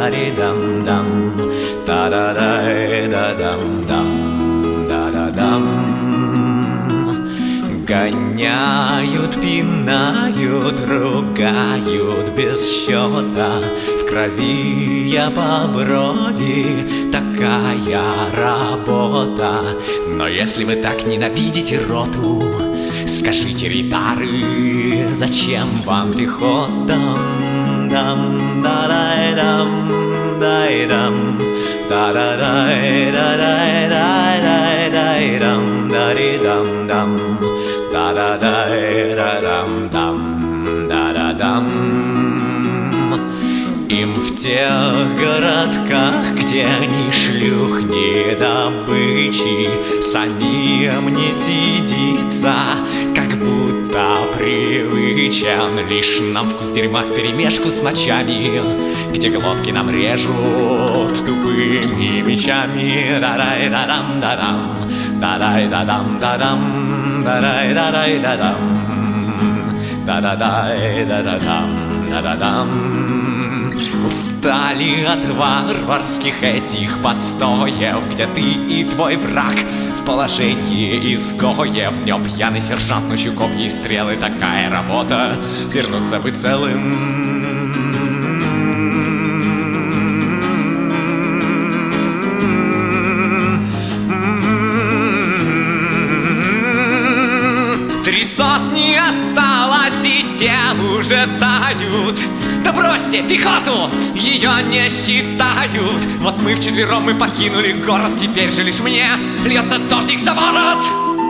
да-ри-дам-дам, та-да-дай-да-дам-дам, да-да-дам. Гоняют, пинают, ругают без счета. В крови я по брови, такая работа. Но если вы так ненавидите роту, скажите, ритары, зачем вам пехота? Дам, да-дай-дам, дай-дам, да-да-дай-да-дай-дай-дай-дай-дам, да-ри-дам-дам, да-да-дай-да-дам-дам, да-да-дам. Им в тех городках, где ни шлюх, ни добычи, самим не сидится, как будто привычен. Лишь на вкус дерьма вперемешку с ночами, где глотки нам режут тупыми мечами. Да-дай-да-дам-да-дам, да-дай-да-дам-да-дам, да-дай-да-дай-да-дам, да-да-дай-да-да-дам, да-да-дам. Устали от варварских этих постоев, где ты и твой враг в положении изгоев. Днем пьяный сержант, ночью копья и стрелы. Такая работа, вернуться бы целым. 300 не осталось, и те уже тают. Да бросьте пехоту, ее не считают. Вот мы вчетвером мы покинули город, теперь же лишь мне льется дождик за ворот.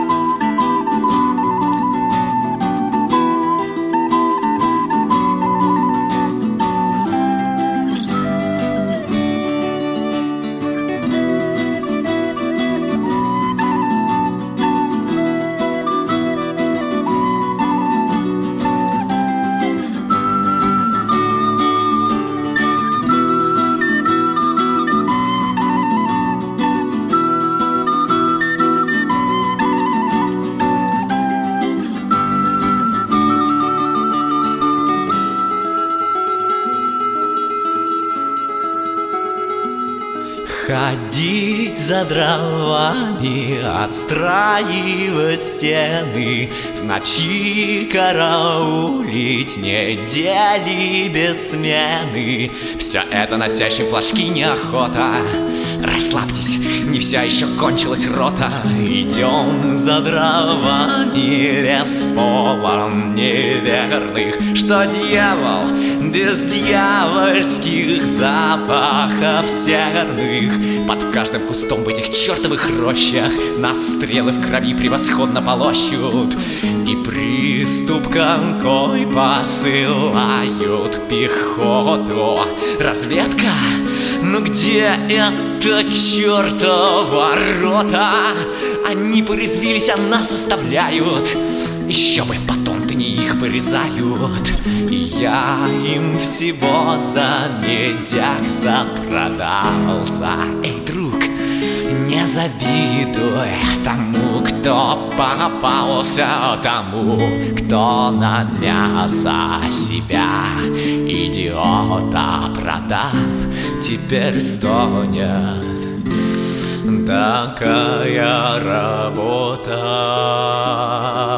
Ходить за дровами, отстраивать стены, в ночи караулить недели без смены. Все это носящим флажки неохота. Расслабьтесь, не вся еще кончилась рота. Идем за дровами, лес полон неверных. Что дьявол без дьявольских запахов серных? Под каждым кустом в этих чертовых рощах нас стрелы в крови превосходно полощут. И приступ конкой посылают пехоту. Разведка? Ну где эта чертова рота? Они порезвились, а нас оставляют. Еще бы потом-то не их порезают. И я им всего за медяк запродался. Эй, друг, не завидуй тому, кто попался, тому, кто на мясо себя идиота продав, теперь стонет. Такая работа.